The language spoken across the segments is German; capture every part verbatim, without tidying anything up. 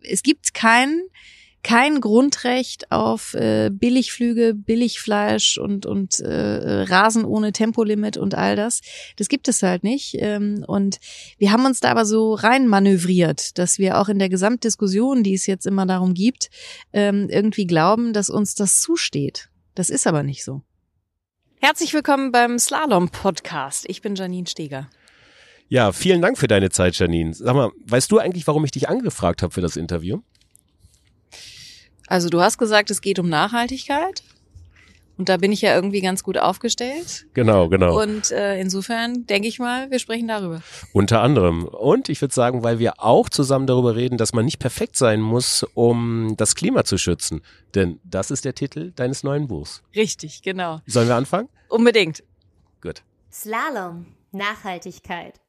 es gibt kein kein Grundrecht auf äh, Billigflüge, Billigfleisch und und äh, Rasen ohne Tempolimit und all das. Das gibt es halt nicht. Ähm, und wir haben uns da aber so rein manövriert, dass wir auch in der Gesamtdiskussion, die es jetzt immer darum gibt, ähm, irgendwie glauben, dass uns das zusteht. Das ist aber nicht so. Herzlich willkommen beim Slalom-Podcast. Ich bin Janine Steger. Ja, vielen Dank für deine Zeit, Janine. Sag mal, weißt du eigentlich, warum ich dich angefragt habe für das Interview? Also du hast gesagt, es geht um Nachhaltigkeit und da bin ich ja irgendwie ganz gut aufgestellt. Genau, genau. Und äh, insofern denke ich mal, wir sprechen darüber. Unter anderem. Und ich würde sagen, weil wir auch zusammen darüber reden, dass man nicht perfekt sein muss, um das Klima zu schützen. Denn das ist der Titel deines neuen Buchs. Richtig, genau. Sollen wir anfangen? Unbedingt. Gut. Slalom, Nachhaltigkeit.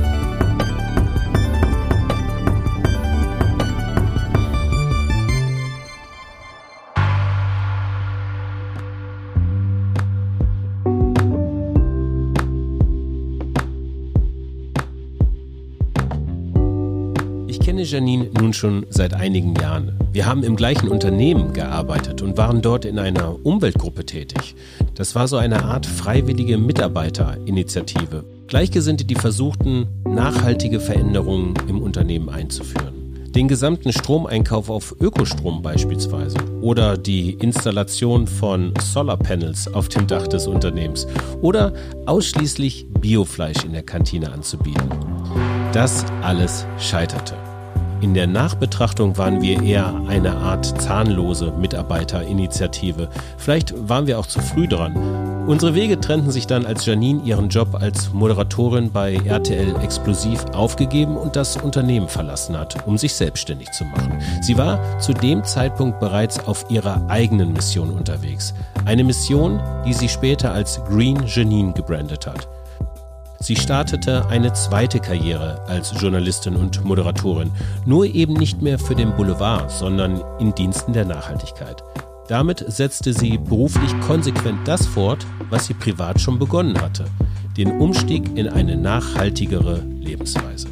Ich kenne Janine nun schon seit einigen Jahren. Wir haben im gleichen Unternehmen gearbeitet und waren dort in einer Umweltgruppe tätig. Das war so eine Art freiwillige Mitarbeiterinitiative. Gleichgesinnte, die versuchten, nachhaltige Veränderungen im Unternehmen einzuführen. Den gesamten Stromeinkauf auf Ökostrom beispielsweise oder die Installation von Solarpanels auf dem Dach des Unternehmens oder ausschließlich Biofleisch in der Kantine anzubieten. Das alles scheiterte. In der Nachbetrachtung waren wir eher eine Art zahnlose Mitarbeiterinitiative. Vielleicht waren wir auch zu früh dran. Unsere Wege trennten sich dann, als Janine ihren Job als Moderatorin bei R T L Explosiv aufgegeben und das Unternehmen verlassen hat, um sich selbstständig zu machen. Sie war zu dem Zeitpunkt bereits auf ihrer eigenen Mission unterwegs. Eine Mission, die sie später als Green Janine gebrandet hat. Sie startete eine zweite Karriere als Journalistin und Moderatorin, nur eben nicht mehr für den Boulevard, sondern in Diensten der Nachhaltigkeit. Damit setzte sie beruflich konsequent das fort, was sie privat schon begonnen hatte, den Umstieg in eine nachhaltigere Lebensweise.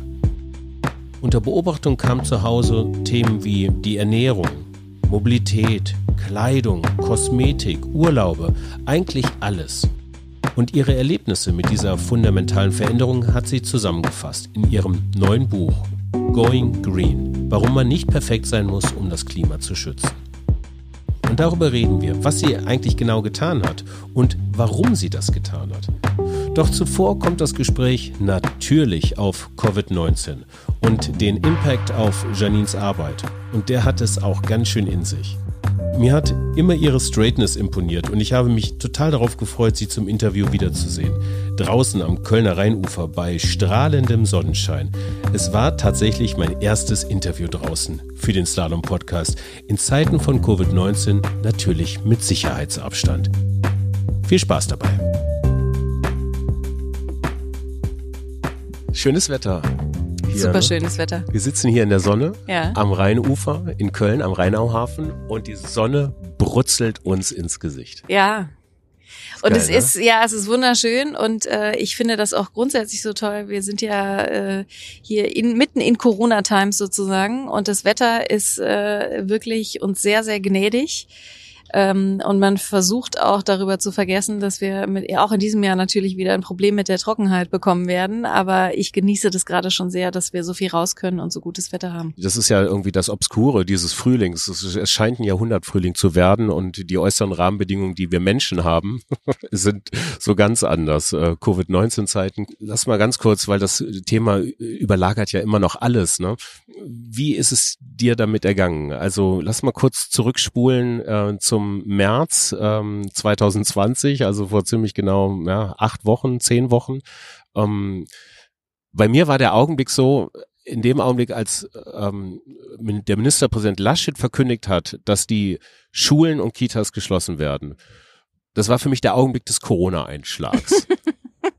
Unter Beobachtung kamen zu Hause Themen wie die Ernährung, Mobilität, Kleidung, Kosmetik, Urlaube, eigentlich alles. Und ihre Erlebnisse mit dieser fundamentalen Veränderung hat sie zusammengefasst in ihrem neuen Buch Going Green, warum man nicht perfekt sein muss, um das Klima zu schützen. Und darüber reden wir, was sie eigentlich genau getan hat und warum sie das getan hat. Doch zuvor kommt das Gespräch natürlich auf Covid neunzehn und den Impact auf Janines Arbeit. Und der hat es auch ganz schön in sich. Mir hat immer ihre Straightness imponiert und ich habe mich total darauf gefreut, sie zum Interview wiederzusehen. Draußen am Kölner Rheinufer bei strahlendem Sonnenschein. Es war tatsächlich mein erstes Interview draußen für den Slalom-Podcast. In Zeiten von Covid neunzehn natürlich mit Sicherheitsabstand. Viel Spaß dabei. Schönes Wetter. Hier, Super schönes Wetter. Wir sitzen hier in der Sonne, ja. Am Rheinufer in Köln, am Rheinauhafen und die Sonne brutzelt uns ins Gesicht. Ja. Und geil, es ne? ist, ja, es ist wunderschön und äh, ich finde das auch grundsätzlich so toll. Wir sind ja äh, hier in, mitten in Corona-Times sozusagen und das Wetter ist äh, wirklich uns sehr, sehr gnädig. Ähm, und man versucht auch darüber zu vergessen, dass wir mit, auch in diesem Jahr natürlich wieder ein Problem mit der Trockenheit bekommen werden. Aber ich genieße das gerade schon sehr, dass wir so viel raus können und so gutes Wetter haben. Das ist ja irgendwie das Obskure dieses Frühlings. Es, es scheint ein Jahrhundertfrühling zu werden und die äußeren Rahmenbedingungen, die wir Menschen haben, sind so ganz anders. Äh, Covid neunzehn Zeiten. Lass mal ganz kurz, weil das Thema überlagert ja immer noch alles. Ne? Wie ist es dir damit ergangen? Also lass mal kurz zurückspulen äh, zum März ähm, zwanzig zwanzig, also vor ziemlich genau ja, acht Wochen, zehn Wochen. Ähm, bei mir war der Augenblick so, in dem Augenblick, als ähm, der Ministerpräsident Laschet verkündigt hat, dass die Schulen und Kitas geschlossen werden. Das war für mich der Augenblick des Corona-Einschlags.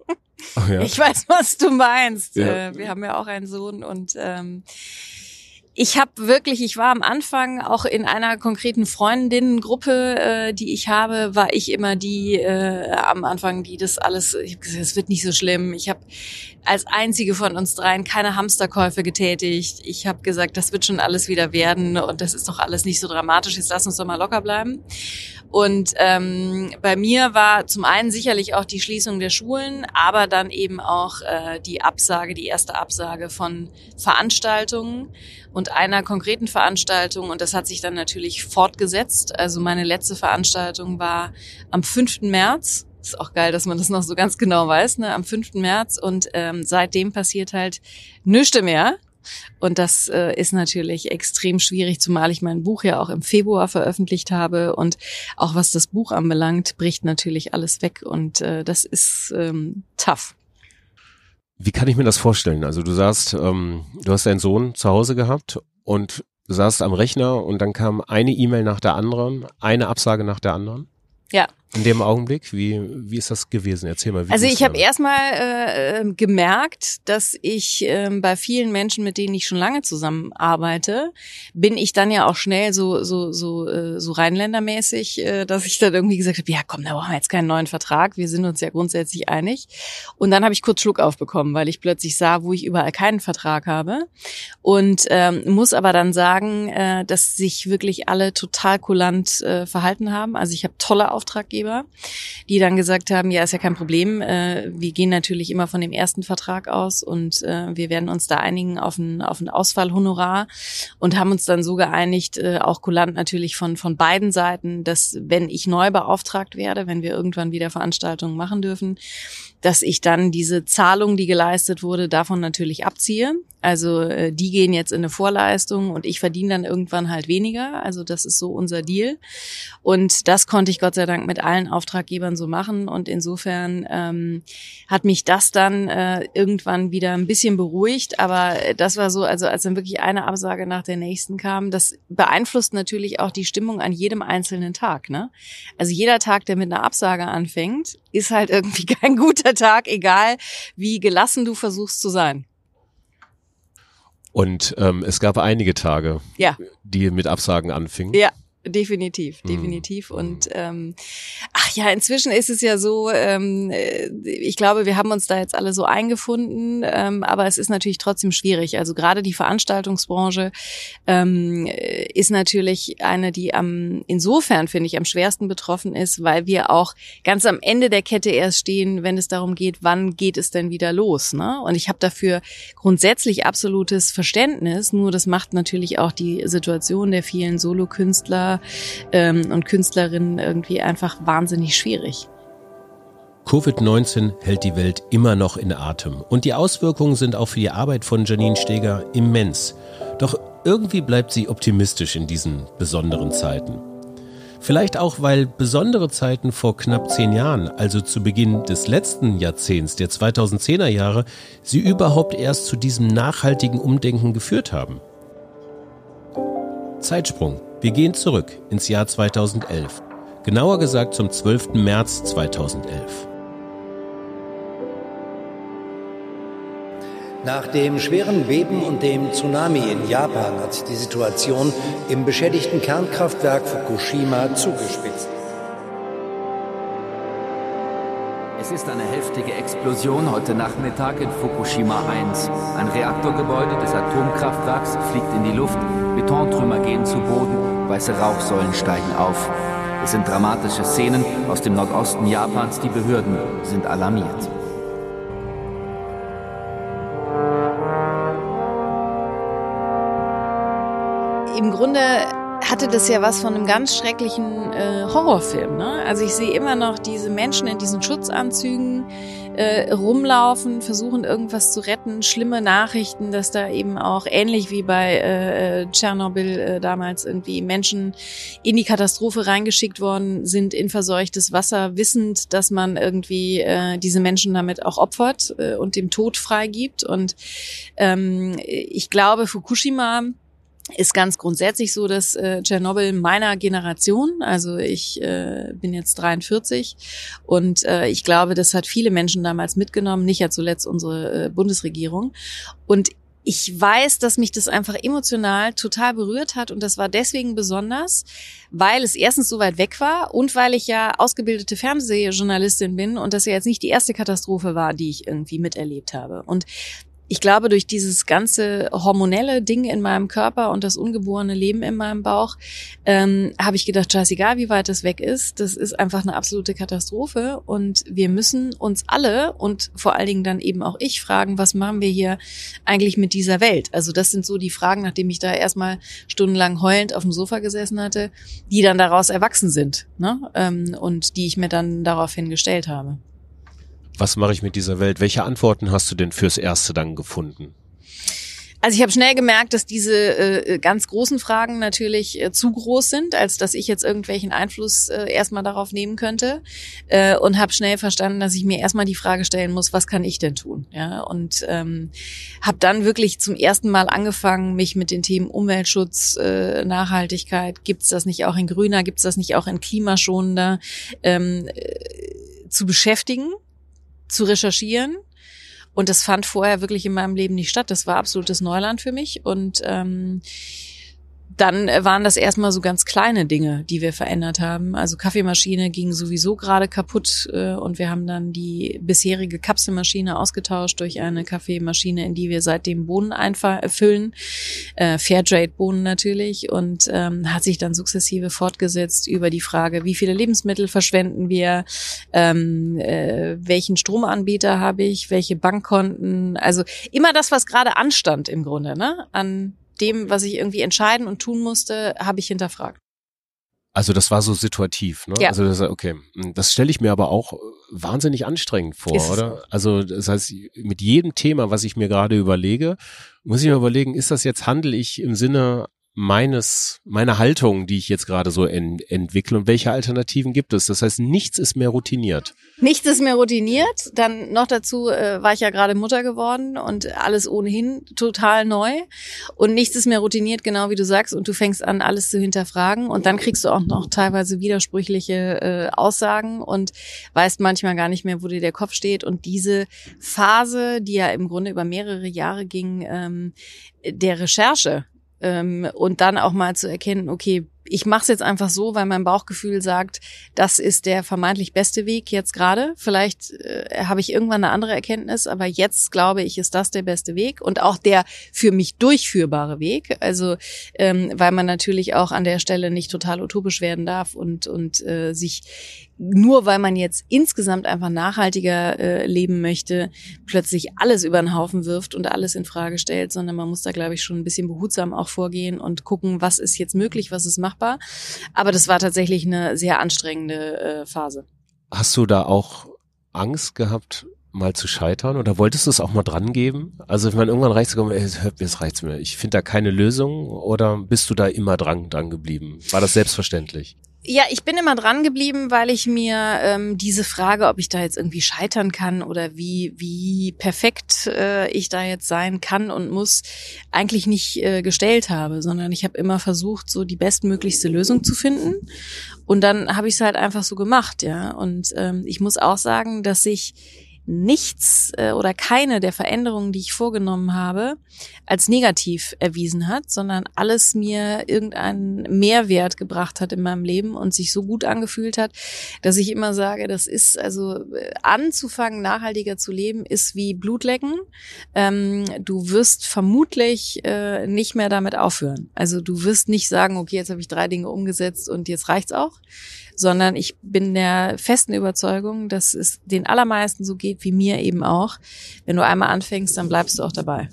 Oh, ja. Ich weiß, was du meinst. Ja. Äh, wir haben ja auch einen Sohn und ähm, Ich habe wirklich, ich war am Anfang auch in einer konkreten Freundinnengruppe, äh, die ich habe, war ich immer die äh, am Anfang, die das alles, ich habe gesagt, es wird nicht so schlimm. Ich habe als einzige von uns dreien keine Hamsterkäufe getätigt. Ich habe gesagt, das wird schon alles wieder werden und das ist doch alles nicht so dramatisch, jetzt lass uns doch mal locker bleiben. Und ähm, bei mir war zum einen sicherlich auch die Schließung der Schulen, aber dann eben auch äh, die Absage, die erste Absage von Veranstaltungen und einer konkreten Veranstaltung. Und das hat sich dann natürlich fortgesetzt. Also meine letzte Veranstaltung war am fünften März. Ist auch geil, dass man das noch so ganz genau weiß, ne? Am fünften März. Und ähm, seitdem passiert halt nichts mehr. Und das äh, ist natürlich extrem schwierig, zumal ich mein Buch ja auch im Februar veröffentlicht habe. Und auch was das Buch anbelangt, bricht natürlich alles weg. Und äh, das ist ähm, tough. Wie kann ich mir das vorstellen? Also du sagst, ähm, du hast deinen Sohn zu Hause gehabt und du saßt am Rechner und dann kam eine E-Mail nach der anderen, eine Absage nach der anderen? Ja. In dem Augenblick, wie wie ist das gewesen? Erzähl mal. Wie also ich habe damit? erstmal äh, gemerkt, dass ich äh, bei vielen Menschen, mit denen ich schon lange zusammenarbeite, bin ich dann ja auch schnell so so so äh, so rheinländermäßig, äh, dass ich dann irgendwie gesagt habe, ja komm, da brauchen wir jetzt keinen neuen Vertrag, wir sind uns ja grundsätzlich einig. Und dann habe ich kurz Schluck aufbekommen, weil ich plötzlich sah, wo ich überall keinen Vertrag habe. Und ähm, muss aber dann sagen, äh, dass sich wirklich alle total kulant äh, verhalten haben. Also ich habe tolle Auftraggeber, die dann gesagt haben, ja, ist ja kein Problem, äh, wir gehen natürlich immer von dem ersten Vertrag aus und äh, wir werden uns da einigen auf ein, auf ein Ausfallhonorar und haben uns dann so geeinigt, äh, auch kulant natürlich von, von beiden Seiten, dass wenn ich neu beauftragt werde, wenn wir irgendwann wieder Veranstaltungen machen dürfen, dass ich dann diese Zahlung, die geleistet wurde, davon natürlich abziehe. Also äh, die gehen jetzt in eine Vorleistung und ich verdiene dann irgendwann halt weniger. Also das ist so unser Deal. Und das konnte ich Gott sei Dank mit allen Auftraggebern so machen. Und insofern ähm, hat mich das dann äh, irgendwann wieder ein bisschen beruhigt. Aber das war so, also als dann wirklich eine Absage nach der nächsten kam, das beeinflusst natürlich auch die Stimmung an jedem einzelnen Tag, ne? Also jeder Tag, der mit einer Absage anfängt, ist halt irgendwie kein guter Tag, egal wie gelassen du versuchst zu sein. Und ähm, es gab einige Tage, ja. die mit Absagen anfingen. Ja, definitiv, definitiv. Mhm. Und ähm, ach ja, inzwischen ist es ja so, ähm, ich glaube, wir haben uns da jetzt alle so eingefunden, ähm, aber es ist natürlich trotzdem schwierig. Also gerade die Veranstaltungsbranche ähm, ist natürlich eine, die am insofern, finde ich, am schwersten betroffen ist, weil wir auch ganz am Ende der Kette erst stehen, wenn es darum geht, wann geht es denn wieder los, ne? Und ich habe dafür grundsätzlich absolutes Verständnis, nur das macht natürlich auch die Situation der vielen Solokünstler ähm, und Künstlerinnen irgendwie einfach wahnsinnig schwierig. Covid neunzehn hält die Welt immer noch in Atem und die Auswirkungen sind auch für die Arbeit von Janine Steger immens. Doch irgendwie bleibt sie optimistisch in diesen besonderen Zeiten. Vielleicht auch, weil besondere Zeiten vor knapp zehn Jahren, also zu Beginn des letzten Jahrzehnts, der zweitausendzehner Jahre, sie überhaupt erst zu diesem nachhaltigen Umdenken geführt haben. Zeitsprung. Wir gehen zurück ins Jahr zweitausendelf. Genauer gesagt zum zwölften März zweitausendelf. Nach dem schweren Beben und dem Tsunami in Japan hat sich die Situation im beschädigten Kernkraftwerk Fukushima zugespitzt. Es ist eine heftige Explosion heute Nachmittag in Fukushima eins. Ein Reaktorgebäude des Atomkraftwerks fliegt in die Luft, Betontrümmer gehen zu Boden, weiße Rauchsäulen steigen auf. Es sind dramatische Szenen aus dem Nordosten Japans, die Behörden sind alarmiert. Im Grunde hatte das ja was von einem ganz schrecklichen äh, Horrorfilm, ne? Also ich sehe immer noch diese Menschen in diesen Schutzanzügen äh, rumlaufen, versuchen irgendwas zu retten, schlimme Nachrichten, dass da eben auch ähnlich wie bei äh, Tschernobyl äh, damals irgendwie Menschen in die Katastrophe reingeschickt worden sind in verseuchtes Wasser, wissend, dass man irgendwie äh, diese Menschen damit auch opfert äh, und dem Tod freigibt. Und ähm, ich glaube, Fukushima ist ganz grundsätzlich so, dass äh, Tschernobyl meiner Generation, also ich äh, bin jetzt dreiundvierzig und äh, ich glaube, das hat viele Menschen damals mitgenommen, nicht ja zuletzt unsere äh, Bundesregierung. Und ich weiß, dass mich das einfach emotional total berührt hat und das war deswegen besonders, weil es erstens so weit weg war und weil ich ja ausgebildete Fernsehjournalistin bin und das ja jetzt nicht die erste Katastrophe war, die ich irgendwie miterlebt habe. Und ich glaube, durch dieses ganze hormonelle Ding in meinem Körper und das ungeborene Leben in meinem Bauch ähm, habe ich gedacht, scheißegal, wie weit das weg ist, das ist einfach eine absolute Katastrophe und wir müssen uns alle und vor allen Dingen dann eben auch ich fragen, was machen wir hier eigentlich mit dieser Welt? Also das sind so die Fragen, nachdem ich da erstmal stundenlang heulend auf dem Sofa gesessen hatte, die dann daraus erwachsen sind, ne? ähm, und die ich mir dann daraufhin gestellt habe. Was mache ich mit dieser Welt? Welche Antworten hast du denn fürs Erste dann gefunden? Also ich habe schnell gemerkt, dass diese äh, ganz großen Fragen natürlich äh, zu groß sind, als dass ich jetzt irgendwelchen Einfluss äh, erstmal darauf nehmen könnte äh, und habe schnell verstanden, dass ich mir erstmal die Frage stellen muss, was kann ich denn tun? Ja, und ähm, habe dann wirklich zum ersten Mal angefangen, mich mit den Themen Umweltschutz, äh, Nachhaltigkeit, gibt's das nicht auch in grüner, gibt's das nicht auch in klimaschonender, ähm, äh, zu beschäftigen, zu recherchieren. Und das fand vorher wirklich in meinem Leben nicht statt. Das war absolutes Neuland für mich. Und ähm, dann waren das erstmal so ganz kleine Dinge, die wir verändert haben. Also Kaffeemaschine ging sowieso gerade kaputt äh, und wir haben dann die bisherige Kapselmaschine ausgetauscht durch eine Kaffeemaschine, in die wir seitdem Bohnen einfüllen, äh, Fairtrade-Bohnen natürlich, und ähm, hat sich dann sukzessive fortgesetzt über die Frage, wie viele Lebensmittel verschwenden wir, ähm, äh, welchen Stromanbieter habe ich, welche Bankkonten, also immer das, was gerade anstand im Grunde, ne, an dem, was ich irgendwie entscheiden und tun musste, habe ich hinterfragt. Also das war so situativ, ne? Ja. Also das, okay, das stelle ich mir aber auch wahnsinnig anstrengend vor, Ist es oder? auch. Also das heißt, mit jedem Thema, was ich mir gerade überlege, muss ich mir überlegen, ist das jetzt, handle ich im Sinne meines, meiner Haltung, die ich jetzt gerade so en, entwickle, und welche Alternativen gibt es? Das heißt, nichts ist mehr routiniert. Nichts ist mehr routiniert. Dann noch dazu äh, war ich ja gerade Mutter geworden und alles ohnehin total neu. Und nichts ist mehr routiniert, genau wie du sagst. Und du fängst an, alles zu hinterfragen. Und dann kriegst du auch noch teilweise widersprüchliche äh, Aussagen und weißt manchmal gar nicht mehr, wo dir der Kopf steht. Und diese Phase, die ja im Grunde über mehrere Jahre ging, ähm, der Recherche, ähm, und dann auch mal zu erkennen, okay, ich mache es jetzt einfach so, weil mein Bauchgefühl sagt, das ist der vermeintlich beste Weg jetzt gerade. Vielleicht äh, habe ich irgendwann eine andere Erkenntnis, aber jetzt glaube ich, ist das der beste Weg und auch der für mich durchführbare Weg. Also ähm, weil man natürlich auch an der Stelle nicht total utopisch werden darf und und äh, sich nur, weil man jetzt insgesamt einfach nachhaltiger äh, leben möchte, plötzlich alles über den Haufen wirft und alles in Frage stellt, sondern man muss da, glaube ich, schon ein bisschen behutsam auch vorgehen und gucken, was ist jetzt möglich, was ist machbar. Aber das war tatsächlich eine sehr anstrengende äh, Phase. Hast du da auch Angst gehabt, mal zu scheitern, oder wolltest du es auch mal dran geben? Also ich meine, irgendwann reicht's gekommen, ey, jetzt reicht's mir. Ich finde da keine Lösung, oder bist du da immer dran, dran geblieben? War das selbstverständlich? Ja, ich bin immer dran geblieben, weil ich mir ähm, diese Frage, ob ich da jetzt irgendwie scheitern kann oder wie wie perfekt äh, ich da jetzt sein kann und muss, eigentlich nicht äh, gestellt habe, sondern ich habe immer versucht, so die bestmöglichste Lösung zu finden. Und dann habe ich es halt einfach so gemacht, ja. Und ähm, ich muss auch sagen, dass ich nichts äh, oder keine der Veränderungen, die ich vorgenommen habe, als negativ erwiesen hat, sondern alles mir irgendeinen Mehrwert gebracht hat in meinem Leben und sich so gut angefühlt hat, dass ich immer sage, das ist, also äh, anzufangen, nachhaltiger zu leben, ist wie Blutlecken. Ähm, du wirst vermutlich äh, nicht mehr damit aufhören. Also du wirst nicht sagen, okay, jetzt habe ich drei Dinge umgesetzt und jetzt reicht's auch, sondern ich bin der festen Überzeugung, dass es den allermeisten so geht wie mir eben auch. Wenn du einmal anfängst, dann bleibst du auch dabei.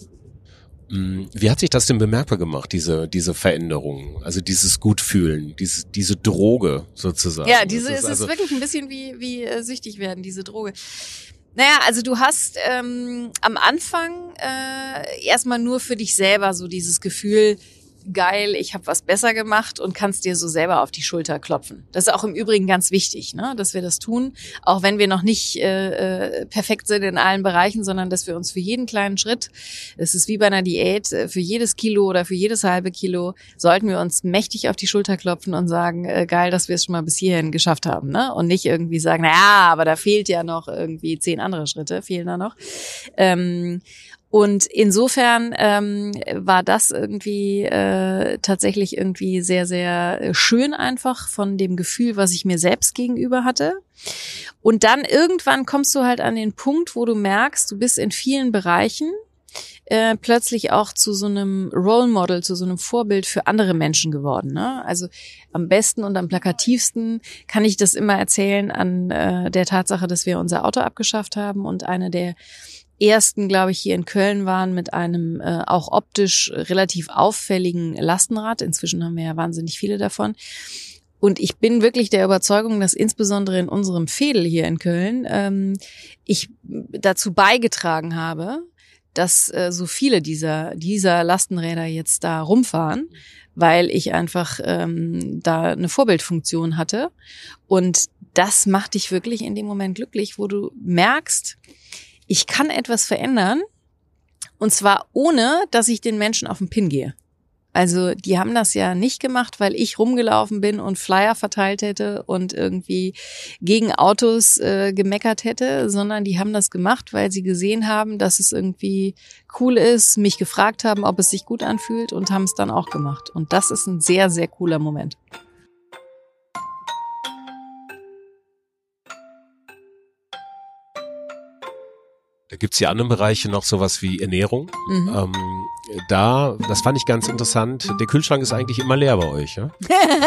Wie hat sich das denn bemerkbar gemacht, diese diese Veränderung, also dieses Gutfühlen, diese diese Droge sozusagen? Ja, diese das ist, ist also ist wirklich ein bisschen wie wie äh, süchtig werden, diese Droge. Naja, also du hast ähm, am Anfang äh, erstmal nur für dich selber so dieses Gefühl, geil, ich habe was besser gemacht, und kannst dir so selber auf die Schulter klopfen. Das ist auch im Übrigen ganz wichtig, ne, dass wir das tun, auch wenn wir noch nicht äh, äh, perfekt sind in allen Bereichen, sondern dass wir uns für jeden kleinen Schritt, es ist wie bei einer Diät, für jedes Kilo oder für jedes halbe Kilo, sollten wir uns mächtig auf die Schulter klopfen und sagen, äh, geil, dass wir es schon mal bis hierhin geschafft haben, ne, und nicht irgendwie sagen, na ja, aber da fehlt ja noch irgendwie zehn andere Schritte, fehlen da noch. Ähm, Und insofern ähm, war das irgendwie äh, tatsächlich irgendwie sehr, sehr schön einfach von dem Gefühl, was ich mir selbst gegenüber hatte. Und dann irgendwann kommst du halt an den Punkt, wo du merkst, du bist in vielen Bereichen äh, plötzlich auch zu so einem Role Model, zu so einem Vorbild für andere Menschen geworden. Ne? Also am besten und am plakativsten kann ich das immer erzählen an äh, der Tatsache, dass wir unser Auto abgeschafft haben und eine der ersten, glaube ich, hier in Köln waren mit einem äh, auch optisch relativ auffälligen Lastenrad. Inzwischen haben wir ja wahnsinnig viele davon. Und ich bin wirklich der Überzeugung, dass insbesondere in unserem Veedel hier in Köln ähm, ich dazu beigetragen habe, dass äh, so viele dieser dieser Lastenräder jetzt da rumfahren, weil ich einfach ähm, da eine Vorbildfunktion hatte. Und das macht dich wirklich in dem Moment glücklich, wo du merkst, ich kann etwas verändern, und zwar ohne, dass ich den Menschen auf den Pin gehe. Also die haben das ja nicht gemacht, weil ich rumgelaufen bin und Flyer verteilt hätte und irgendwie gegen Autos äh, gemeckert hätte, sondern die haben das gemacht, weil sie gesehen haben, dass es irgendwie cool ist, mich gefragt haben, ob es sich gut anfühlt, und haben es dann auch gemacht. Und das ist ein sehr, sehr cooler Moment. Da gibt's ja andere Bereiche noch sowas wie Ernährung. Mhm. Ähm, da, das fand ich ganz interessant. Der Kühlschrank ist eigentlich immer leer bei euch, ja?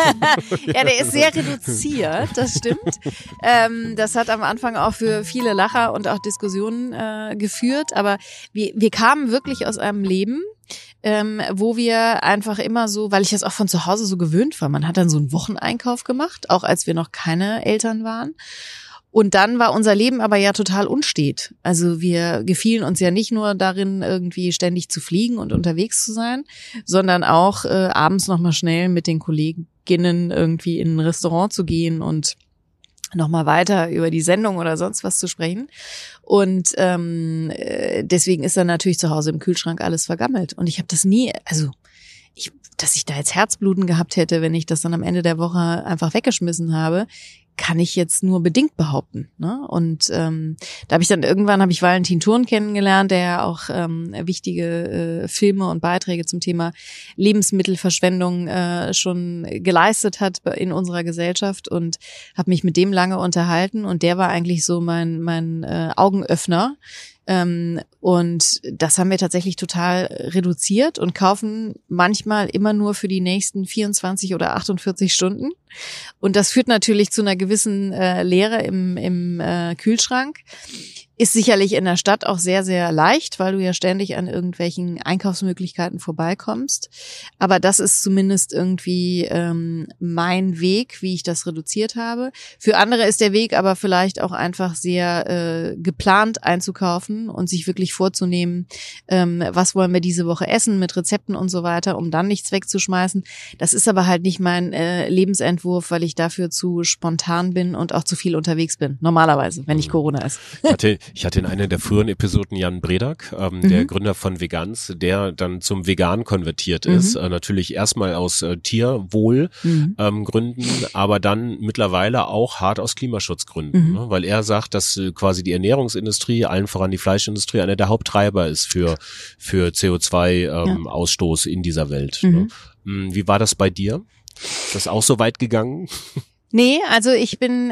Ja, der ist sehr reduziert, das stimmt. Ähm, das hat am Anfang auch für viele Lacher und auch Diskussionen äh, geführt. Aber wir, wir kamen wirklich aus einem Leben, ähm, wo wir einfach immer so, weil ich das auch von zu Hause so gewöhnt war, man hat dann so einen Wocheneinkauf gemacht, auch als wir noch keine Eltern waren. Und dann war unser Leben aber ja total unstet. Also wir gefielen uns ja nicht nur darin, irgendwie ständig zu fliegen und unterwegs zu sein, sondern auch äh, abends nochmal schnell mit den Kolleginnen irgendwie in ein Restaurant zu gehen und nochmal weiter über die Sendung oder sonst was zu sprechen. Und ähm, deswegen ist dann natürlich zu Hause im Kühlschrank alles vergammelt. Und ich habe das nie, also ich, dass ich da jetzt Herzbluten gehabt hätte, wenn ich das dann am Ende der Woche einfach weggeschmissen habe, kann ich jetzt nur bedingt behaupten. Ne? Und ähm, da habe ich dann irgendwann, habe ich Valentin Thurn kennengelernt, der ja auch ähm, wichtige äh, Filme und Beiträge zum Thema Lebensmittelverschwendung äh, schon geleistet hat in unserer Gesellschaft, und habe mich mit dem lange unterhalten, und der war eigentlich so mein, mein äh, Augenöffner. Ähm, und das haben wir tatsächlich total reduziert und kaufen manchmal immer nur für die nächsten vierundzwanzig oder achtundvierzig Stunden. Und das führt natürlich zu einer gewissen äh, Leere im, im äh, Kühlschrank. Ist sicherlich in der Stadt auch sehr, sehr leicht, weil du ja ständig an irgendwelchen Einkaufsmöglichkeiten vorbeikommst. Aber das ist zumindest irgendwie ähm, mein Weg, wie ich das reduziert habe. Für andere ist der Weg aber vielleicht auch einfach sehr äh, geplant einzukaufen und sich wirklich vorzunehmen, ähm, was wollen wir diese Woche essen mit Rezepten und so weiter, um dann nichts wegzuschmeißen. Das ist aber halt nicht mein äh, Lebensentwurf, weil ich dafür zu spontan bin und auch zu viel unterwegs bin. Normalerweise, wenn nicht Corona ist. Hatte Ich hatte in einer der früheren Episoden Jan Bredak, ähm, mhm. der Gründer von Vegans, der dann zum Vegan konvertiert ist. Mhm. Äh, natürlich erstmal aus äh, Tierwohlgründen, mhm. ähm, Gründen, aber dann mittlerweile auch hart aus Klimaschutzgründen. Mhm. Ne? Weil er sagt, dass äh, quasi die Ernährungsindustrie, allen voran die Fleischindustrie, einer der Haupttreiber ist für, für C O zwei Ausstoß ähm, ja. in dieser Welt. Mhm. Ne? Wie war das bei dir? Ist das auch so weit gegangen? Nee, also ich bin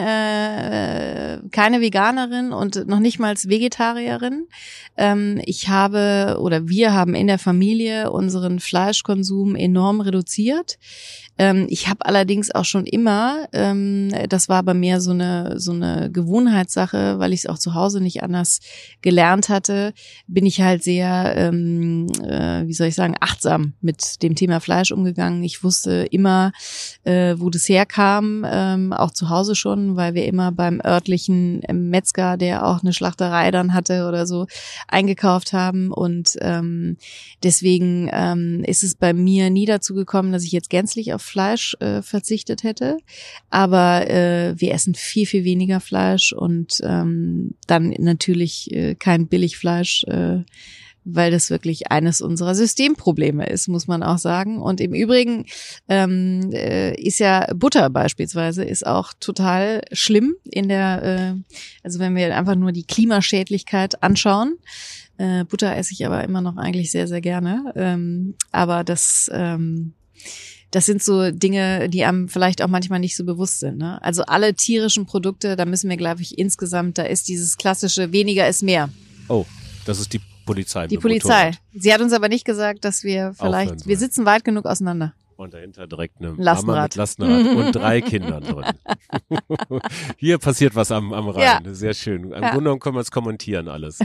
äh, keine Veganerin und noch nicht mal Vegetarierin. Ähm, ich habe oder wir haben in der Familie unseren Fleischkonsum enorm reduziert. Ähm, ich habe allerdings auch schon immer, ähm, das war bei mir so eine so eine Gewohnheitssache, weil ich es auch zu Hause nicht anders gelernt hatte, bin ich halt sehr, ähm, äh, wie soll ich sagen, achtsam mit dem Thema Fleisch umgegangen. Ich wusste immer, äh, wo das herkam, ähm, auch zu Hause schon, weil wir immer beim örtlichen Metzger, der auch eine Schlachterei dann hatte oder so, eingekauft haben. Und ähm, deswegen ähm, ist es bei mir nie dazu gekommen, dass ich jetzt gänzlich auf Fleisch äh, verzichtet hätte, aber äh, wir essen viel, viel weniger Fleisch und ähm, dann natürlich äh, kein Billigfleisch, äh, weil das wirklich eines unserer Systemprobleme ist, muss man auch sagen. Und im Übrigen ähm, äh, ist ja Butter beispielsweise ist auch total schlimm in der, äh, also wenn wir einfach nur die Klimaschädlichkeit anschauen. Äh, Butter esse ich aber immer noch eigentlich sehr, sehr gerne. Ähm, aber das, ähm, das sind so Dinge, die einem vielleicht auch manchmal nicht so bewusst sind. Ne? Also alle tierischen Produkte, da müssen wir, glaube ich, insgesamt, da ist dieses klassische weniger ist mehr. Oh, das ist die Polizei. Die Polizei. Sie hat uns aber nicht gesagt, dass wir vielleicht, Aufhören wir sollen. sitzen weit genug auseinander. Und dahinter direkt eine Lastenrad. Mama mit Lastenrad und drei Kindern drin. Hier passiert was am, am Rhein. Ja. Sehr schön. Im Ja. Grunde genommen können wir es kommentieren alles.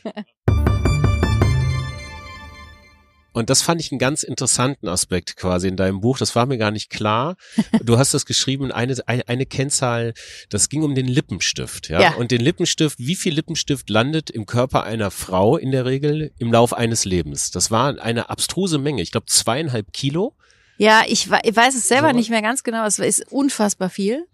Und das fand ich einen ganz interessanten Aspekt quasi in deinem Buch. Das war mir gar nicht klar. Du hast das geschrieben, eine, eine, eine Kennzahl, das ging um den Lippenstift. Ja? Ja. Und den Lippenstift, wie viel Lippenstift landet im Körper einer Frau in der Regel im Lauf eines Lebens? Das war eine abstruse Menge. Ich glaube zweieinhalb Kilo. Ja, ich, we- ich weiß es selber So. nicht mehr ganz genau. Es ist unfassbar viel.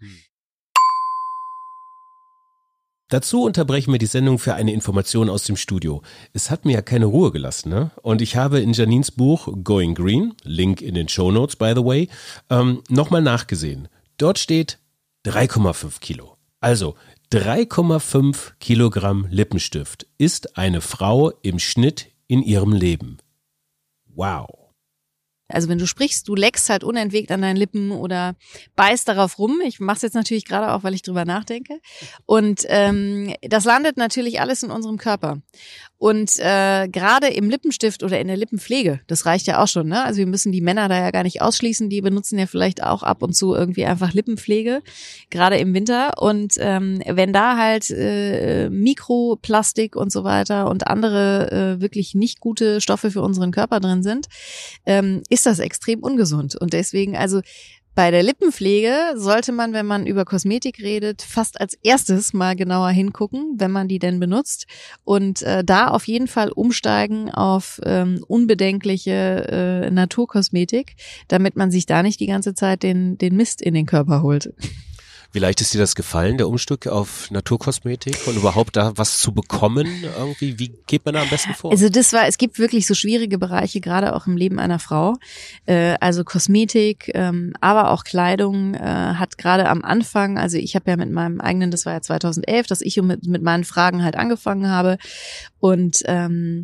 Dazu unterbrechen wir die Sendung für eine Information aus dem Studio. Es hat mir ja keine Ruhe gelassen, ne? Und ich habe in Janines Buch Going Green, Link in den Shownotes by the way, ähm, nochmal nachgesehen. Dort steht drei Komma fünf Kilo. Also drei Komma fünf Kilogramm Lippenstift ist eine Frau im Schnitt in ihrem Leben. Wow. Also wenn du sprichst, du leckst halt unentwegt an deinen Lippen oder beißt darauf rum. Ich mache es jetzt natürlich gerade auch, weil ich drüber nachdenke. Und ähm, das landet natürlich alles in unserem Körper. Und äh, gerade im Lippenstift oder in der Lippenpflege, das reicht ja auch schon, ne? Also wir müssen die Männer da ja gar nicht ausschließen, die benutzen ja vielleicht auch ab und zu irgendwie einfach Lippenpflege, gerade im Winter. Und ähm, wenn da halt äh, Mikroplastik und so weiter und andere äh, wirklich nicht gute Stoffe für unseren Körper drin sind, ähm, ist das extrem ungesund. Und deswegen, also bei der Lippenpflege sollte man, wenn man über Kosmetik redet, fast als erstes mal genauer hingucken, wenn man die denn benutzt und äh, da auf jeden Fall umsteigen auf ähm, unbedenkliche äh, Naturkosmetik, damit man sich da nicht die ganze Zeit den den Mist in den Körper holt. Wie leicht ist dir das gefallen, der Umstieg auf Naturkosmetik und überhaupt da was zu bekommen irgendwie? Wie geht man da am besten vor? Also das war, es gibt wirklich so schwierige Bereiche, gerade auch im Leben einer Frau. Äh, also Kosmetik, ähm, aber auch Kleidung äh, hat gerade am Anfang, also ich habe ja mit meinem eigenen, das war ja zweitausendelf, dass ich mit, mit meinen Fragen halt angefangen habe und ähm,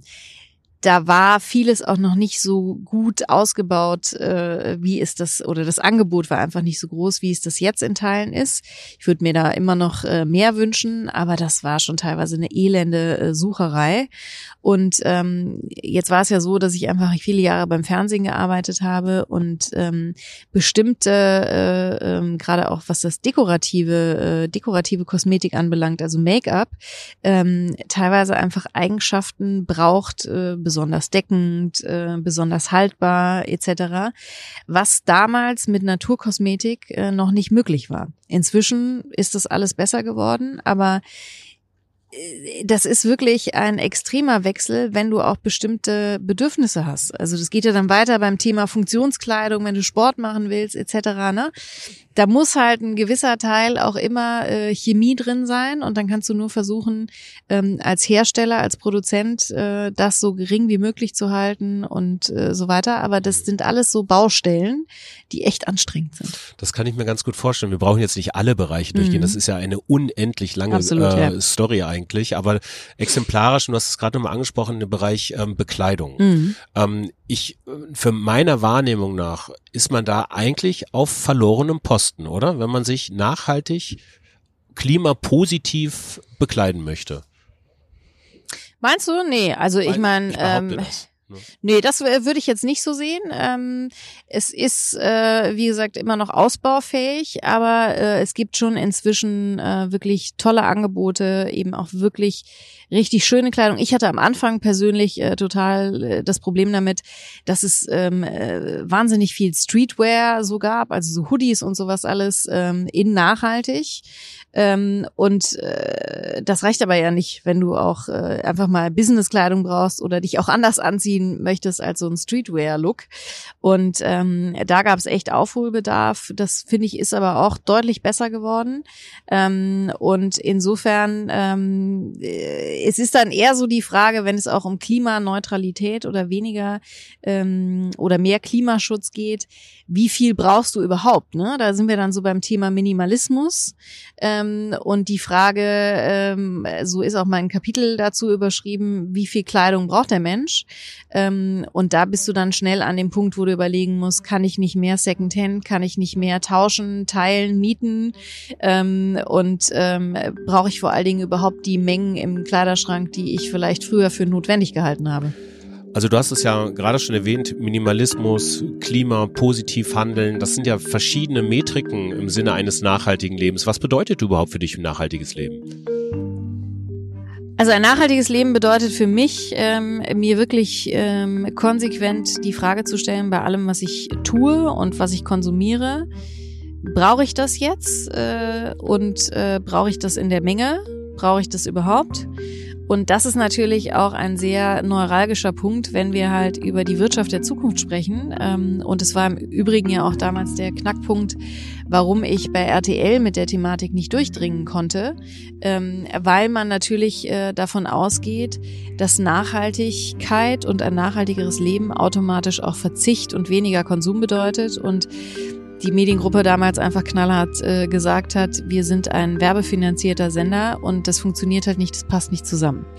da war vieles auch noch nicht so gut ausgebaut, äh, wie ist das, oder das Angebot war einfach nicht so groß, wie es das jetzt in Teilen ist. Ich würde mir da immer noch äh, mehr wünschen, aber das war schon teilweise eine elende äh, Sucherei. Und ähm, jetzt war es ja so, dass ich einfach viele Jahre beim Fernsehen gearbeitet habe und ähm, bestimmte, äh, ähm, gerade auch was das dekorative, äh, dekorative Kosmetik anbelangt, also Make-up, ähm, teilweise einfach Eigenschaften braucht, äh, besonders deckend, äh, besonders haltbar et cetera, was damals mit Naturkosmetik äh, noch nicht möglich war. Inzwischen ist das alles besser geworden, aber äh, das ist wirklich ein extremer Wechsel, wenn du auch bestimmte Bedürfnisse hast. Also das geht ja dann weiter beim Thema Funktionskleidung, wenn du Sport machen willst et cetera. Ne? Da muss halt ein gewisser Teil auch immer äh, Chemie drin sein und dann kannst du nur versuchen, ähm, als Hersteller, als Produzent äh, das so gering wie möglich zu halten und äh, so weiter. Aber das sind alles so Baustellen, die echt anstrengend sind. Das kann ich mir ganz gut vorstellen. Wir brauchen jetzt nicht alle Bereiche durchgehen. Mhm. Das ist ja eine unendlich lange Absolut, äh, ja. Story eigentlich. Aber exemplarisch, und du hast es gerade nochmal angesprochen, im Bereich ähm, Bekleidung. Mhm. Ähm, ich, für meiner Wahrnehmung nach, ist man da eigentlich auf verlorenem Posten, oder? Wenn man sich nachhaltig klimapositiv bekleiden möchte. Meinst du? Nee, also ich Weil meine, ich behaupte ähm, das, ne? nee, das äh, würde ich jetzt nicht so sehen. Ähm, es ist, äh, wie gesagt, immer noch ausbaufähig, aber äh, es gibt schon inzwischen äh, wirklich tolle Angebote, eben auch wirklich richtig schöne Kleidung. Ich hatte am Anfang persönlich äh, total äh, das Problem damit, dass es ähm, äh, wahnsinnig viel Streetwear so gab, also so Hoodies und sowas alles ähm, in nachhaltig. Ähm, und äh, das reicht aber ja nicht, wenn du auch äh, einfach mal Businesskleidung brauchst oder dich auch anders anziehen anziehen möchtest als so ein Streetwear-Look. Und ähm, da gab es echt Aufholbedarf. Das finde ich ist aber auch deutlich besser geworden. Ähm, und insofern, ähm, es ist dann eher so die Frage, wenn es auch um Klimaneutralität oder weniger ähm, oder mehr Klimaschutz geht, wie viel brauchst du überhaupt? Ne? Da sind wir dann so beim Thema Minimalismus. Ähm, und die Frage, ähm, so ist auch mein Kapitel dazu überschrieben, wie viel Kleidung braucht der Mensch? Ähm, und da bist du dann schnell an dem Punkt, wo du überlegen musst, kann ich nicht mehr Secondhand, kann ich nicht mehr tauschen, teilen, mieten? Ähm, und ähm, brauche ich vor allen Dingen überhaupt die Mengen im Kleiderschrank, die ich vielleicht früher für notwendig gehalten habe? Also du hast es ja gerade schon erwähnt, Minimalismus, Klima, positiv handeln, das sind ja verschiedene Metriken im Sinne eines nachhaltigen Lebens. Was bedeutet überhaupt für dich ein nachhaltiges Leben? Also ein nachhaltiges Leben bedeutet für mich, ähm, mir wirklich ähm, konsequent die Frage zu stellen bei allem, was ich tue und was ich konsumiere. Brauche ich das jetzt äh, und äh, brauche ich das in der Menge? Brauche ich das überhaupt? Und das ist natürlich auch ein sehr neuralgischer Punkt, wenn wir halt über die Wirtschaft der Zukunft sprechen. Und es war im Übrigen ja auch damals der Knackpunkt, warum ich bei R T L mit der Thematik nicht durchdringen konnte, weil man natürlich davon ausgeht, dass Nachhaltigkeit und ein nachhaltigeres Leben automatisch auch Verzicht und weniger Konsum bedeutet und die Mediengruppe damals einfach knallhart äh, gesagt hat, wir sind ein werbefinanzierter Sender und das funktioniert halt nicht, das passt nicht zusammen.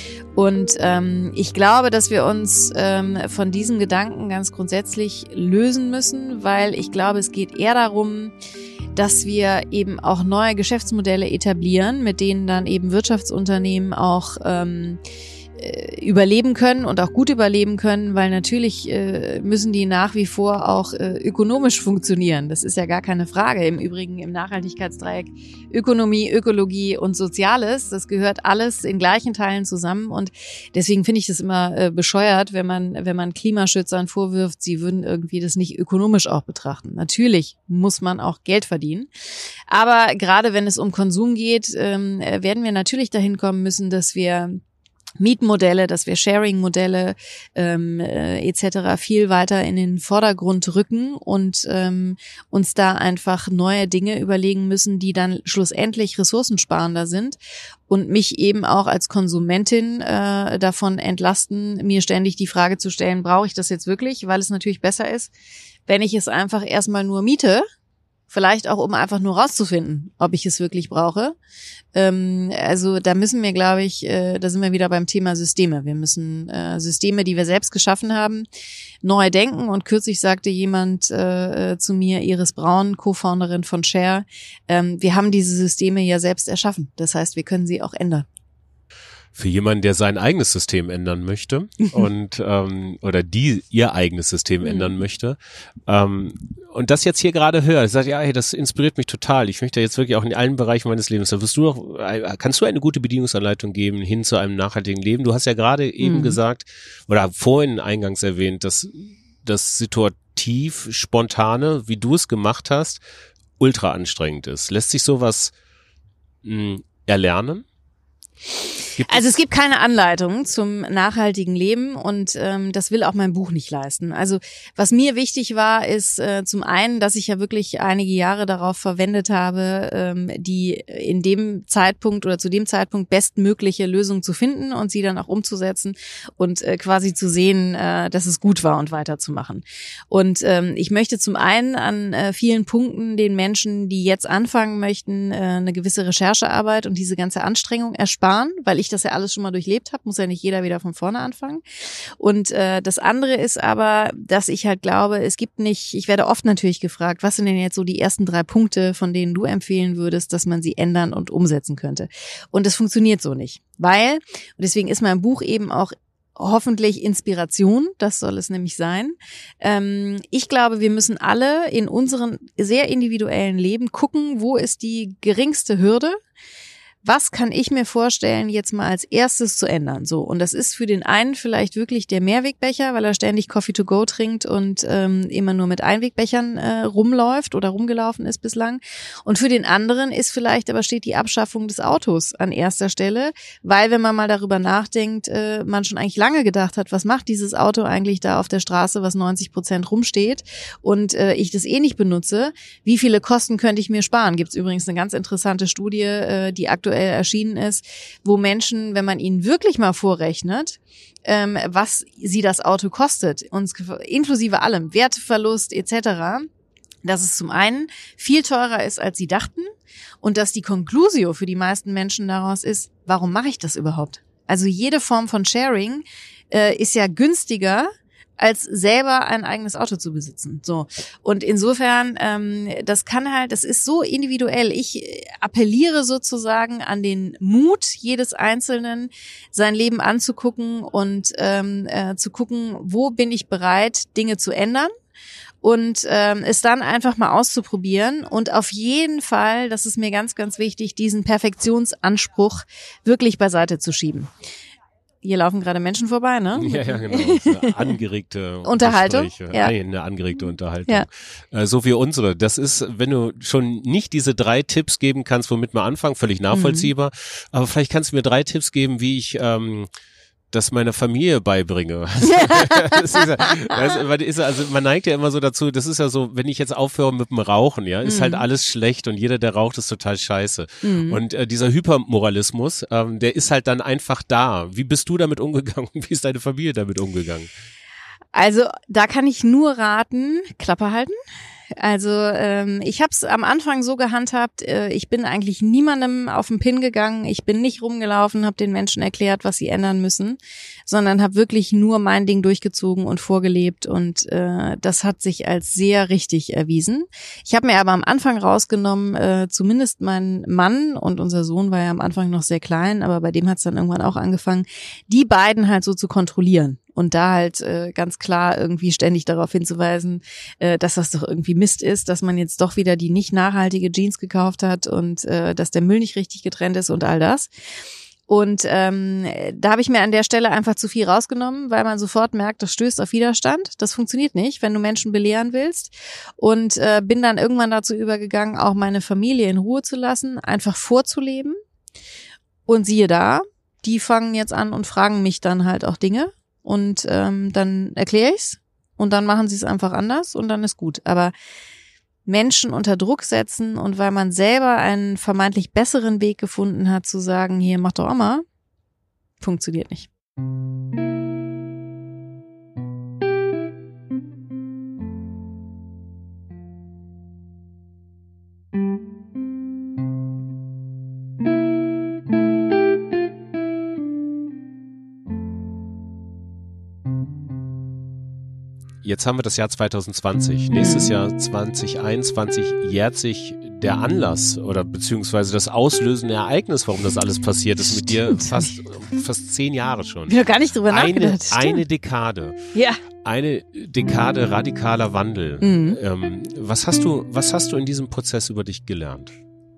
Und ähm, ich glaube, dass wir uns ähm, von diesem Gedanken ganz grundsätzlich lösen müssen, weil ich glaube, es geht eher darum, dass wir eben auch neue Geschäftsmodelle etablieren, mit denen dann eben Wirtschaftsunternehmen auch ähm, überleben können und auch gut überleben können, weil natürlich äh, müssen die nach wie vor auch äh, ökonomisch funktionieren. Das ist ja gar keine Frage. Im Übrigen im Nachhaltigkeitsdreieck Ökonomie, Ökologie und Soziales, das gehört alles in gleichen Teilen zusammen und deswegen finde ich das immer äh, bescheuert, wenn man wenn man Klimaschützern vorwirft, sie würden irgendwie das nicht ökonomisch auch betrachten. Natürlich muss man auch Geld verdienen, aber gerade wenn es um Konsum geht, ähm, werden wir natürlich dahin kommen müssen, dass wir Mietmodelle, dass wir Sharing-Modelle ähm, äh, et cetera viel weiter in den Vordergrund rücken und ähm, uns da einfach neue Dinge überlegen müssen, die dann schlussendlich ressourcensparender sind und mich eben auch als Konsumentin äh, davon entlasten, mir ständig die Frage zu stellen, brauche ich das jetzt wirklich? Weil es natürlich besser ist, wenn ich es einfach erstmal nur miete, vielleicht auch, um einfach nur rauszufinden, ob ich es wirklich brauche. Ähm, also da müssen wir, glaube ich, äh, da sind wir wieder beim Thema Systeme. Wir müssen äh, Systeme, die wir selbst geschaffen haben, neu denken. Und kürzlich sagte jemand äh, zu mir, Iris Braun, Co-Founderin von Share, ähm, wir haben diese Systeme ja selbst erschaffen. Das heißt, wir können sie auch ändern. Für jemanden, der sein eigenes System ändern möchte und ähm, oder die ihr eigenes System mhm. ändern möchte ähm, und das jetzt hier gerade hört, sagt ja, hey, das inspiriert mich total. Ich möchte jetzt wirklich auch in allen Bereichen meines Lebens. Da wirst du noch, kannst du eine gute Bedienungsanleitung geben hin zu einem nachhaltigen Leben? Du hast ja gerade eben mhm. gesagt oder vorhin eingangs erwähnt, dass das situativ spontane, wie du es gemacht hast, ultra anstrengend ist. Lässt sich sowas mh, erlernen? Gibt also es gibt keine Anleitung zum nachhaltigen Leben und ähm, das will auch mein Buch nicht leisten. Also was mir wichtig war, ist äh, zum einen, dass ich ja wirklich einige Jahre darauf verwendet habe, ähm, die in dem Zeitpunkt oder zu dem Zeitpunkt bestmögliche Lösung zu finden und sie dann auch umzusetzen und äh, quasi zu sehen, äh, dass es gut war und weiterzumachen. Und ähm, ich möchte zum einen an äh, vielen Punkten den Menschen, die jetzt anfangen möchten, äh, eine gewisse Recherchearbeit und diese ganze Anstrengung ersparen, weil ich das ja alles schon mal durchlebt habe, muss ja nicht jeder wieder von vorne anfangen. Und äh, das andere ist aber, dass ich halt glaube, es gibt nicht, ich werde oft natürlich gefragt, was sind denn jetzt so die ersten drei Punkte, von denen du empfehlen würdest, dass man sie ändern und umsetzen könnte. Und das funktioniert so nicht, weil, und deswegen ist mein Buch eben auch hoffentlich Inspiration, das soll es nämlich sein. Ähm, ich glaube, wir müssen alle in unserem sehr individuellen Leben gucken, wo ist die geringste Hürde, was kann ich mir vorstellen, jetzt mal als erstes zu ändern? So, und das ist für den einen vielleicht wirklich der Mehrwegbecher, weil er ständig Coffee to go trinkt und ähm, immer nur mit Einwegbechern äh, rumläuft oder rumgelaufen ist bislang. Und für den anderen ist vielleicht aber steht die Abschaffung des Autos an erster Stelle, weil wenn man mal darüber nachdenkt, äh, man schon eigentlich lange gedacht hat, was macht dieses Auto eigentlich da auf der Straße, was neunzig Prozent rumsteht und äh, ich das eh nicht benutze, wie viele Kosten könnte ich mir sparen? Gibt es übrigens eine ganz interessante Studie, äh, die aktuell erschienen ist, wo Menschen, wenn man ihnen wirklich mal vorrechnet, ähm, was sie das Auto kostet, uns inklusive allem, Wertverlust et cetera, dass es zum einen viel teurer ist, als sie dachten und dass die Conclusio für die meisten Menschen daraus ist, warum mache ich das überhaupt? Also jede Form von Sharing äh, ist ja günstiger, als selber ein eigenes Auto zu besitzen. So. Und insofern, ähm, das kann halt, das ist so individuell. Ich appelliere sozusagen an den Mut jedes Einzelnen, sein Leben anzugucken und ähm, äh, zu gucken, wo bin ich bereit, Dinge zu ändern. Und ähm, es dann einfach mal auszuprobieren und auf jeden Fall, das ist mir ganz, ganz wichtig, diesen Perfektionsanspruch wirklich beiseite zu schieben. Hier laufen gerade Menschen vorbei, ne? Ja, ja, genau. Eine angeregte Unterhaltung. Ja. Eine angeregte Unterhaltung. Ja. Äh, so wie unsere. Das ist, wenn du schon nicht diese drei Tipps geben kannst, womit wir anfangen, völlig nachvollziehbar. Mhm. Aber vielleicht kannst du mir drei Tipps geben, wie ich ähm, das meiner Familie beibringe. Das ist ja, das ist, also man neigt ja immer so dazu, das ist ja so, wenn ich jetzt aufhöre mit dem Rauchen, ja, ist mhm. halt alles schlecht und jeder, der raucht, ist total scheiße. Mhm. Und äh, dieser Hypermoralismus, ähm, der ist halt dann einfach da. Wie bist du damit umgegangen? Wie ist deine Familie damit umgegangen? Also da kann ich nur raten, Klappe halten. Also ähm, ich habe es am Anfang so gehandhabt, äh, ich bin eigentlich niemandem auf den Pin gegangen, ich bin nicht rumgelaufen, habe den Menschen erklärt, was sie ändern müssen, sondern habe wirklich nur mein Ding durchgezogen und vorgelebt und äh, das hat sich als sehr richtig erwiesen. Ich habe mir aber am Anfang rausgenommen, äh, zumindest mein Mann und unser Sohn war ja am Anfang noch sehr klein, aber bei dem hat es dann irgendwann auch angefangen, die beiden halt so zu kontrollieren. Und da halt äh, ganz klar irgendwie ständig darauf hinzuweisen, äh, dass das doch irgendwie Mist ist, dass man jetzt doch wieder die nicht nachhaltige Jeans gekauft hat und äh, dass der Müll nicht richtig getrennt ist und all das. Und ähm, da habe ich mir an der Stelle einfach zu viel rausgenommen, weil man sofort merkt, das stößt auf Widerstand. Das funktioniert nicht, wenn du Menschen belehren willst. Und äh, bin dann irgendwann dazu übergegangen, auch meine Familie in Ruhe zu lassen, einfach vorzuleben. Und siehe da, die fangen jetzt an und fragen mich dann halt auch Dinge. Und ähm, dann erkläre ich's und dann machen sie es einfach anders und dann ist gut. Aber Menschen unter Druck setzen und weil man selber einen vermeintlich besseren Weg gefunden hat, zu sagen, hier, mach doch auch mal, funktioniert nicht. Jetzt haben wir das Jahr zwanzig zwanzig. Nächstes Jahr zwanzig einundzwanzig jährt sich der Anlass oder beziehungsweise das auslösende Ereignis, warum das alles passiert ist mit dir, fast fast zehn Jahre schon. Ich habe gar nicht drüber eine, nachgedacht. Eine Dekade. Ja. Eine Dekade radikaler Wandel. Mhm. Ähm, was hast du, was hast du in diesem Prozess über dich gelernt?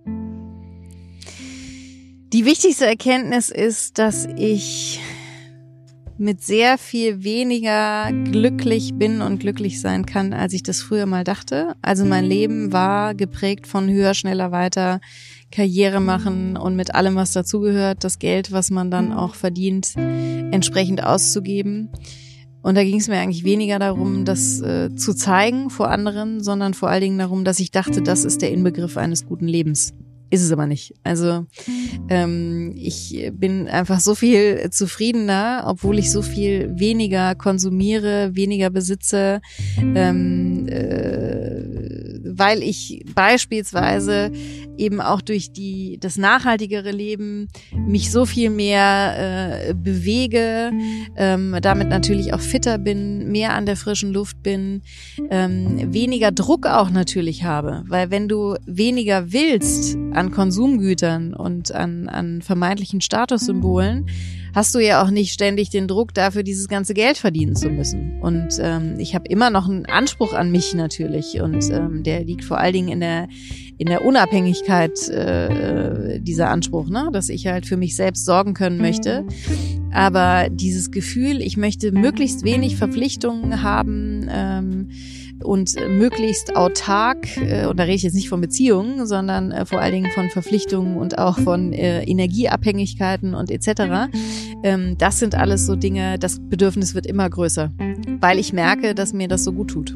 Die wichtigste Erkenntnis ist, dass ich mit sehr viel weniger glücklich bin und glücklich sein kann, als ich das früher mal dachte. Also mein Leben war geprägt von höher, schneller, weiter, Karriere machen und mit allem, was dazugehört, das Geld, was man dann auch verdient, entsprechend auszugeben. Und da ging es mir eigentlich weniger darum, das äh, zu zeigen vor anderen, sondern vor allen Dingen darum, dass ich dachte, das ist der Inbegriff eines guten Lebens. Ist es aber nicht. Also ähm, ich bin einfach so viel zufriedener, obwohl ich so viel weniger konsumiere, weniger besitze, ähm, äh, weil ich beispielsweise eben auch durch die das nachhaltigere Leben mich so viel mehr äh, bewege, ähm, damit natürlich auch fitter bin, mehr an der frischen Luft bin, ähm, weniger Druck auch natürlich habe, weil wenn du weniger willst an Konsumgütern und an, an vermeintlichen Statussymbolen, hast du ja auch nicht ständig den Druck dafür, dieses ganze Geld verdienen zu müssen. Und ähm, ich habe immer noch einen Anspruch an mich natürlich und ähm, der liegt vor allen Dingen in der in der Unabhängigkeit, äh, dieser Anspruch, ne, dass ich halt für mich selbst sorgen können möchte. Aber dieses Gefühl, ich möchte möglichst wenig Verpflichtungen haben ähm, und möglichst autark, äh, und da rede ich jetzt nicht von Beziehungen, sondern äh, vor allen Dingen von Verpflichtungen und auch von äh, Energieabhängigkeiten und et cetera. Ähm, das sind alles so Dinge, das Bedürfnis wird immer größer, weil ich merke, dass mir das so gut tut.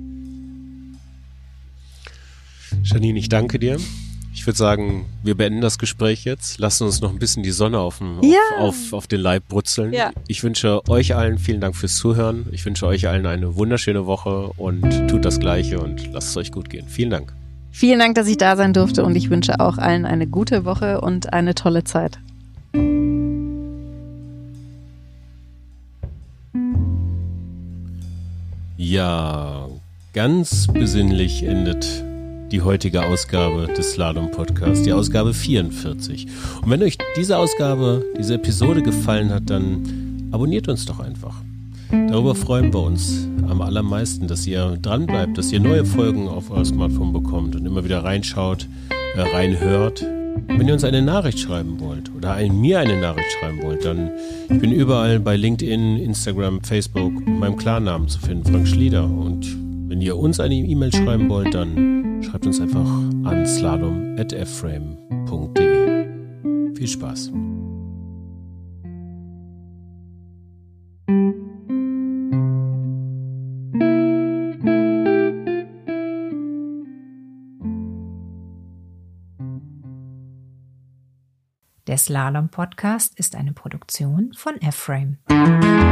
Janine, ich danke dir. Ich würde sagen, wir beenden das Gespräch jetzt. Lassen uns noch ein bisschen die Sonne auf, dem, ja. auf, auf, auf den Leib brutzeln. Ja. Ich wünsche euch allen vielen Dank fürs Zuhören. Ich wünsche euch allen eine wunderschöne Woche und tut das Gleiche und lasst es euch gut gehen. Vielen Dank. Vielen Dank, dass ich da sein durfte und ich wünsche auch allen eine gute Woche und eine tolle Zeit. Ja, ganz besinnlich endet die heutige Ausgabe des Slalom-Podcasts, die Ausgabe vierundvierzig. Und wenn euch diese Ausgabe, diese Episode gefallen hat, dann abonniert uns doch einfach. Darüber freuen wir uns am allermeisten, dass ihr dranbleibt, dass ihr neue Folgen auf euer Smartphone bekommt und immer wieder reinschaut, äh, reinhört. Wenn ihr uns eine Nachricht schreiben wollt oder ein, mir eine Nachricht schreiben wollt, dann ich bin überall bei LinkedIn, Instagram, Facebook mit meinem Klarnamen zu finden, Frank Schlieder. Und wenn ihr uns eine E-Mail schreiben wollt, dann schreibt uns einfach an slalom at f frame punkt de. Viel Spaß. Der Slalom-Podcast ist eine Produktion von F frame.